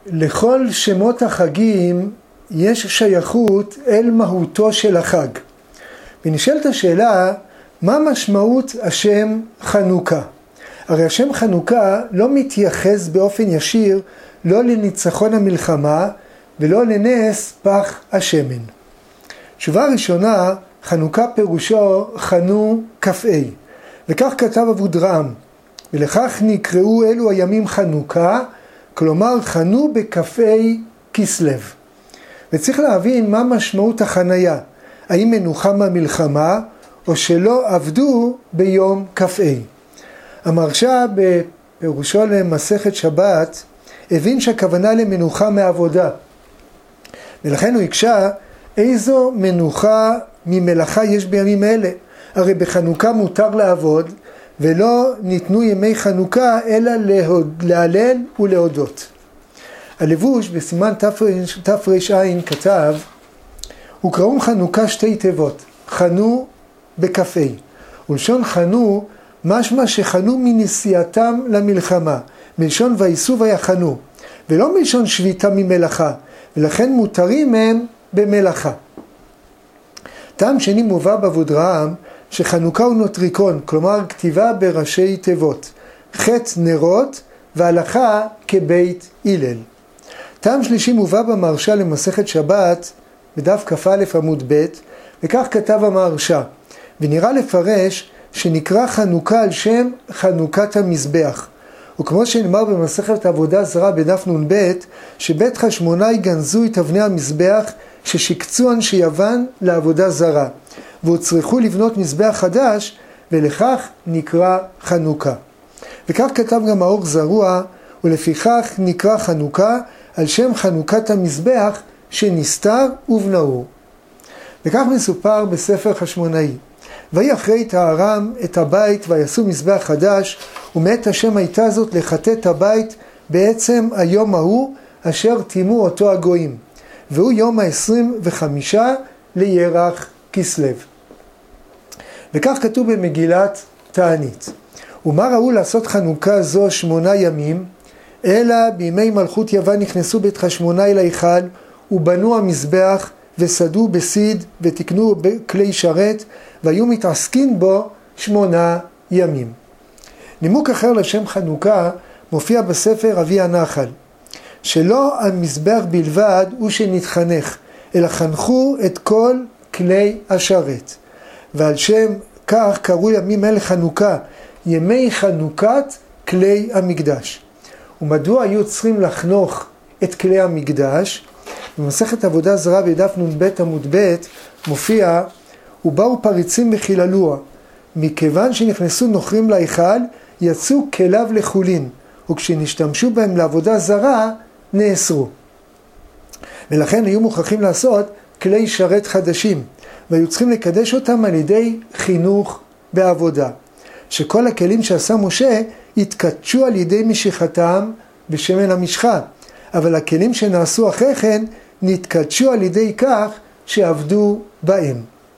לכל שמות החגים יש שייכות אל מהותו של החג. ונשאלת השאלה, מה משמעות השם חנוכה? הרי השם חנוכה לא מתייחס באופן ישיר לא לניצחון המלחמה ולא לנס פח השמן. תשובה ראשונה, חנוכה פירושו חנו כ"ה, וכך כתב אבודרהם, ולכך נקראו אלו הימים חנוכה, כלומר חנו בכ"ה כסלו. וצריך להבין מה משמעות החניה, האם מנוחה מהמלחמה או שלא עבדו ביום כ"ה. המהרש"א בפירושו למסכת שבת הבין שהכוונה למנוחה מעבודה, ולכן הוא הקשה איזו מנוחה ממלאכה יש בימים אלה. הרי בחנוכה מותר לעבוד, ולא ניתנו ימי חנוכה אלא להלל ולהודות. הלבוש בסימן תר"ע כתב, וקראום חנוכה שתי תיבות, חנו בכ"ה. ולשון חנו משמע שחנו מנסיעתם למלחמה, מלשון וייסעו ויחנו, ולא מלשון שביתה ממלאכה, ולכן מותרים הם במלאכה. טעם שני מובא באבודרהם שחנוכה הוא נוטריקון, כלומר כתיבה בראשי תיבות, חטא נרות והלכה כבית הלל. טעם שלישי מובא במהרש"א למסכת שבת בדף כ"א עמוד ב', וכך כתב המהרש"א, ונראה לפרש שנקרא חנוכה על שם חנוכת המזבח, וכמו שנאמר במסכת עבודה זרה בדף נ"ב, שבית חשמונאי גנזו את אבני המזבח ששיקצו אנשי יוון לעבודה זרה, והוצרכו לבנות מזבח חדש, ולכך נקרא חנוכה. וכך כתב גם האור זרוע, ולפיכך נקרא חנוכה על שם חנוכת המזבח שנסתר ובנאור. וכך מסופר בספר חשמונאי, ויהי אחרי טהרם את הבית ויעשו מזבח חדש, ומאת השם הייתה זאת לחטא את הבית בעצם היום ההוא אשר תימו אותו הגויים, והוא יום ה-25 לירח כסלו. וכך כתוב במגילת תענית, ומה ראו לעשות חנוכה זו 8 ימים, אלא בימי מלכות יוון נכנסו בית חשמונאי להיכל, ובנו המזבח וסדו בסיד ותקנו כלי שרת, והיו מתעסקים בו 8 ימים. נימוק אחר לשם חנוכה מופיע בספר אבי הנחל, שלא המזבח בלבד הוא שנתחנך, אלא חנכו את כל כלי השרת. ועל שם כך קראו ימים אלה חנוכה, ימי חנוכת כלי המקדש. ומדוע היו צריכים לחנוך את כלי המקדש? במסכת עבודה זרה בדף נ"ב עמוד ב' מופיע, ובאו פריצים בחיללוה, מכיוון שנכנסו נוכרים להיכל, יצאו כליו לחולין, וכשנשתמשו בהם לעבודה זרה, נאסרו. ולכן היו מוכרחים לעשות כלי שרת חדשים, והיו צריכים לקדש אותם על ידי חינוך בעבודה. שכל הכלים שעשה משה התקדשו על ידי משיכתם בשמן המשחה, אבל הכלים שנעשו אחרי כן נתקדשו על ידי כך שעבדו בהם.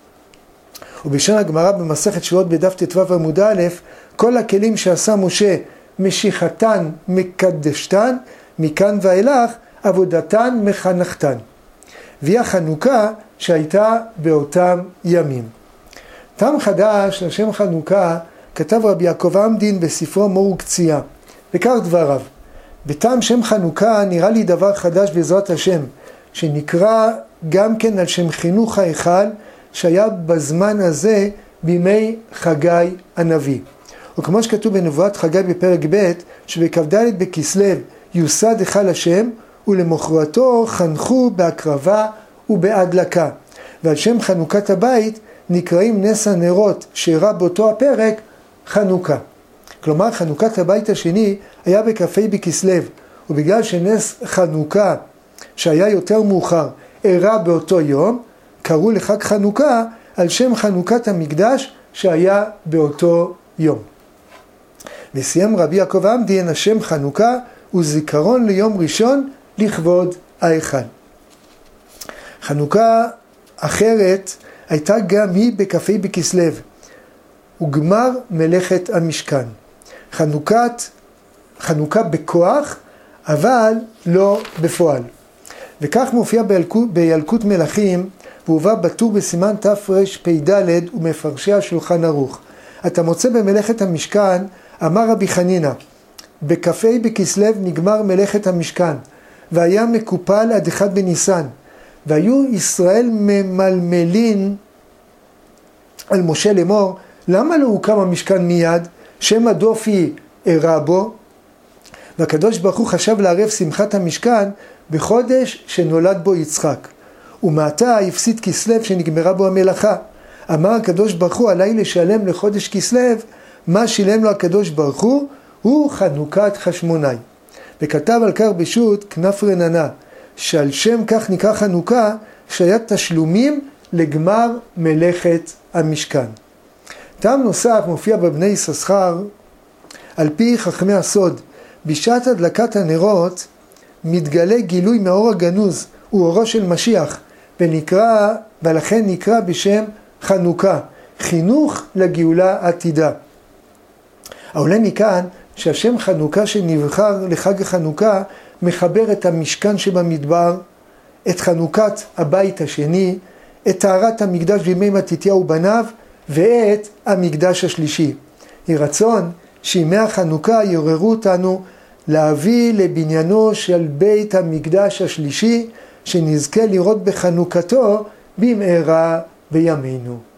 ובשן הגמרא במסכת שבועות בדף ט"ו עמוד א', כל הכלים שעשה משה משיכתן מקדשתן, מכאן ואילך עבודתן מחנכתן. והיא החנוכה שהייתה באותם ימים. טעם חדש לשם חנוכה כתב רבי יעקב עמדין בספרו מור וקציעה, וכך דבריו, בטעם שם חנוכה נראה לי דבר חדש בעזרת השם, שנקרא גם כן על שם חינוך ההיכל שהיה בזמן הזה בימי חגי הנביא. וכמו שכתוב בנבואת חגי בפרק ב', שבכ"ד בכסלו יוסד היכל השם, ולמחרתו חנכו בהקרבה ובהדלקה. ועל שם חנוכת הבית נקראים נס הנרות שאירע באותו הפרק חנוכה. כלומר חנוכת הבית השני היה בכ"ה בכסלו, ובגלל שנס חנוכה שהיה יותר מאוחר אירע באותו יום, קראו לחג חנוכה על שם חנוכת המקדש שהיה באותו יום. וסיים רבי יעקב עמדין, השם חנוכה הוא זיכרון ליום ראשון לכבוד ההיכל. חנוכה אחרת הייתה גם היא בכ"ה בכסלו, וגמר מלאכת המשכן. חנוכה בכוח אבל לא בפועל. וכך מופיע בילקוט מלכים, והובא בטור בסימן תרפ"ד ומפרשי השולחן ערוך. אתה מוצא במלאכת המשכן, אמר רבי חנינא, בכ"ה בכסלו נגמר מלאכת המשכן, והיה מקופל עד 1 בניסן, והיו ישראל ממלמלין על משה לאמור, למה לא הוקם המשכן מיד, שמא דופי אירע בו? והקדוש ברוך הוא חשב לערב שמחת המשכן בחודש שנולד בו יצחק. ומעתה הפסיד כסלו שנגמרה בו המלאכה. אמר הקדוש ברוך הוא, עליי לשלם לחודש כסלו, מה שילם לו הקדוש ברוך הוא חנוכת חשמונאי. וכתב על כך בשו"ת כנף רננה, שעל שם כך נקרא חנוכה, שהיה תשלומים לגמר מלאכת המשכן. טעם נוסף מופיע בבני יששכר, על פי חכמי הסוד, בשעת הדלקת הנרות מתגלה גילוי מאור הגנוז, הוא אורו של משיח, ולכן נקרא בשם חנוכה, חינוך לגאולה עתידה. העולה מכאן שהשם חנוכה שנבחר לחג החנוכה מחבר את המשכן שבמדבר, את חנוכת הבית השני, את טהרת המקדש בימי מתתיהו ובניו, ואת המקדש השלישי. יהי רצון שימי החנוכה יעוררו אותנו להביא לבניינו של בית המקדש השלישי, שנזכה לראות בחנוכתו במהרה בימינו.